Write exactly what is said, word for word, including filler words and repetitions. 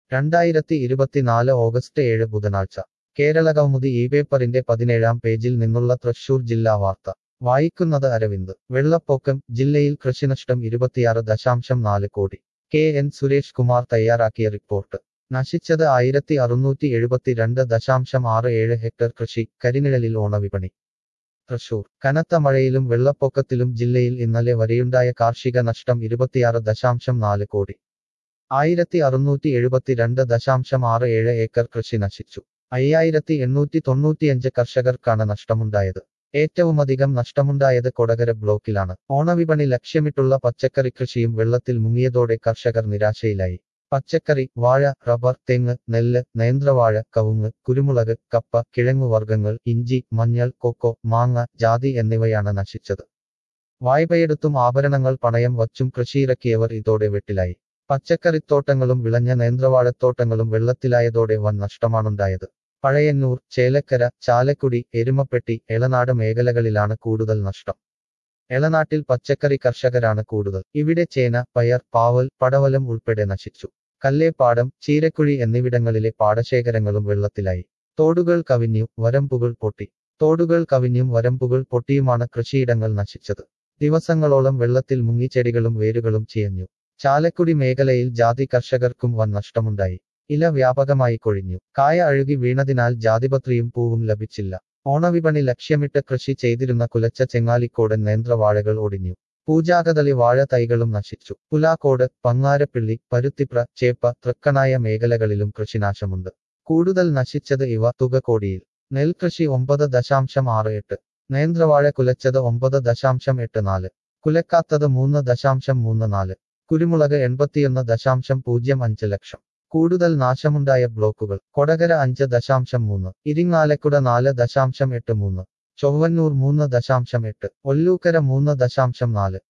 രണ്ടായിരത്തി ഇരുപത്തിനാല് ഓഗസ്റ്റ് ഏഴ് ബുധനാഴ്ച കേരളകൗമുദി ഈ പേപ്പറിന്റെ പതിനേഴാം പേജിൽ നിന്നുള്ള തൃശൂർ ജില്ലാ വാർത്ത വായിക്കുന്നത് അരവിന്ദ്. വെള്ളപ്പൊക്കം ജില്ലയിൽ കൃഷിനഷ്ടം ഇരുപത്തിയാറ് ദശാംശം നാല് കോടി. കെ എൻ സുരേഷ് കുമാർ തയ്യാറാക്കിയ റിപ്പോർട്ട്. നശിച്ചത് ആയിരത്തി അറുന്നൂറ്റി എഴുപത്തിരണ്ട് ദശാംശം ആറ് ഏഴ് ഹെക്ടർ കൃഷി. കരിനിഴലിൽ ഓണവിപണി. തൃശൂർ. കനത്ത മഴയിലും വെള്ളപ്പൊക്കത്തിലും ജില്ലയിൽ ഇന്നലെ വരെയുണ്ടായ കാർഷിക നഷ്ടം ഇരുപത്തിയാറ് ദശാംശം നാല് കോടി. ആയിരത്തി അറുന്നൂറ്റി എഴുപത്തിരണ്ട് ദശാംശം ആറ് ഏഴ് ഏക്കർ കൃഷി നശിച്ചു. അയ്യായിരത്തി എണ്ണൂറ്റി തൊണ്ണൂറ്റിയഞ്ച് കർഷകർക്കാണ് നഷ്ടമുണ്ടായത്. ഏറ്റവുമധികം നഷ്ടമുണ്ടായത് കൊടകര ബ്ലോക്കിലാണ്. ഓണവിപണി ലക്ഷ്യമിട്ടുള്ള പച്ചക്കറി കൃഷിയും വെള്ളത്തിൽ മുങ്ങിയതോടെ കർഷകർ നിരാശയിലായി. പച്ചക്കറി, വാഴ, റബ്ബർ, തെങ്ങ്, നെല്ല്, നേന്ത്രവാഴ, കവുങ്ങ്, കുരുമുളക്, കപ്പ, കിഴങ്ങുവർഗ്ഗങ്ങൾ, ഇഞ്ചി, മഞ്ഞൾ, കൊക്കോ, മാങ്ങ, ജാതി എന്നിവയാണ് നശിച്ചത്. വായ്പയെടുത്തും ആഭരണങ്ങൾ പണയം വച്ചും കൃഷിയിറക്കിയവർ ഇതോടെ വെട്ടിലായി. പച്ചക്കറിത്തോട്ടങ്ങളും വിളഞ്ഞ നേന്ത്രവാഴത്തോട്ടങ്ങളും വെള്ളത്തിലായതോടെ വൻ നഷ്ടമാണുണ്ടായത്. പഴയന്നൂർ, ചേലക്കര, ചാലക്കുടി, എരുമപ്പെട്ടി, എളനാട് മേഖലകളിലാണ് കൂടുതൽ നഷ്ടം. എളനാട്ടിൽ പച്ചക്കറി കർഷകരാണ് കൂടുതൽ. ഇവിടെ ചേന, പയർ, പാവൽ, പടവലം ഉൾപ്പെടെ നശിച്ചു. കല്ലേപ്പാടം, ചീരക്കുഴി എന്നിവിടങ്ങളിലെ പാടശേഖരങ്ങളും വെള്ളത്തിലായി. തോടുകൾ കവിഞ്ഞു, വരമ്പുകൾ പൊട്ടി. തോടുകൾ കവിഞ്ഞും വരമ്പുകൾ പൊട്ടിയുമാണ് കൃഷിയിടങ്ങൾ നശിച്ചത്. ദിവസങ്ങളോളം വെള്ളത്തിൽ മുങ്ങി ചെടികളും വേരുകളും ചീയഞ്ഞു. ചാലക്കുടി മേഖലയിൽ ജാതി കർഷകർക്കും വൻ നഷ്ടമുണ്ടായി. ഇല വ്യാപകമായി കൊഴിഞ്ഞു. കായ അഴുകി വീണതിനാൽ ജാതിപത്രിയും പൂവും ലഭിച്ചില്ല. ഓണവിപണി ലക്ഷ്യമിട്ട് കൃഷി ചെയ്തിരുന്ന കുലച്ച ചെങ്ങാലിക്കോടൻ നേന്ത്രവാഴകൾ ഒടിഞ്ഞു. പൂജാകദളി വാഴ തൈകളും നശിച്ചു. പുലാക്കോട്, പങ്ങാരപ്പിള്ളി, പരുത്തിപ്ര, ചേപ്പ, തൃക്കണായ മേഖലകളിലും കൃഷിനാശമുണ്ട്. കൂടുതൽ നശിച്ചത് ഇവ തുക കോടിയിൽ. നെൽകൃഷി ഒമ്പത് ദശാംശം ആറ് എട്ട്. നേന്ത്രവാഴ കുലച്ചത് ഒമ്പത് ദശാംശം എട്ട് നാല്. കുലക്കാത്തത് മൂന്ന് ദശാംശം മൂന്ന് നാല്. കുരുമുളക് എൺപത്തിയൊന്ന് ദശാംശം പൂജ്യം അഞ്ച് ലക്ഷം. കൂടുതൽ നാശമുണ്ടായ ബ്ലോക്കുകൾ. കൊടകര അഞ്ച് ദശാംശം മൂന്ന്. ഇരിങ്ങാലക്കുട നാല് ദശാംശം എട്ട് മൂന്ന്. ചൊവ്വന്നൂർ മൂന്ന് ദശാംശം എട്ട്. ഒല്ലൂക്കര മൂന്ന് ദശാംശം നാല്.